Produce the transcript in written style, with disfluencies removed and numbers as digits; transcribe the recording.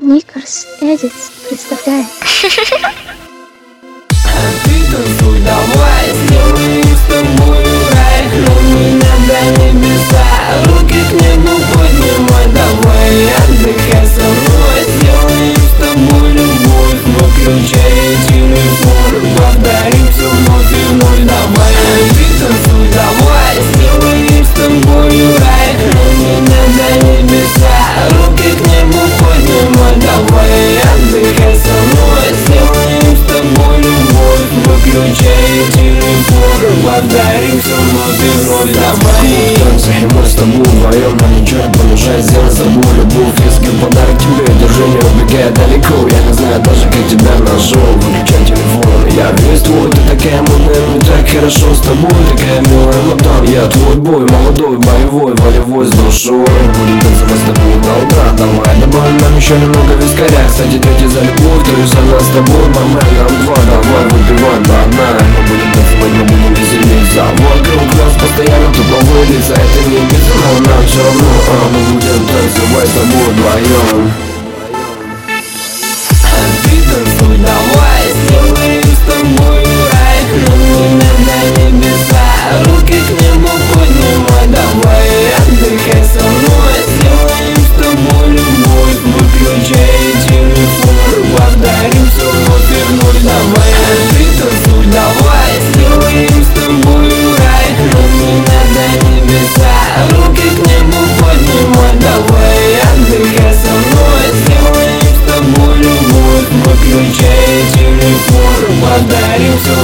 Никарс Эдитс представляет. Ты танцуй давай, сделаем с тобой рай. Храни меня до небеса, руки к небу поднимай. Давай отдыхай со мной, сделаем с тобой любовь. Выключай телефон, повторим все вновь и вновь. Давай, ты танцуй давай, сделаем с тобой рай. Храни меня до небеса, руки к небу поднимай. Давай отдыхай со мной, сделаем с тобой любовь. Выключай телефон, повторим все вновь и вновь. Давай в танце, и мы с тобой вдвоем. Нам ничего не помешает сделать с тобой любовь. Если подарок тебе, держи, не убегай далеко. Я не знаю даже, как тебя нашел. Выключай телефон, я весь твой. Ты такая модная, мне так хорошо с тобой. Такая милая мадам, я твой бой. Молодой, боевой, волевой, с душой. Будем танцевать с тобой до утра. Давай, добавим нам еще немного вискаря. Кстати, третий за любовь, трою за нас с тобой. Бармен, нам два, давай выпивай до дна. Мы будем танцевать, мы будем веселиться. Вокруг нас постоянно туповые лица. Это не без, но нам все равно.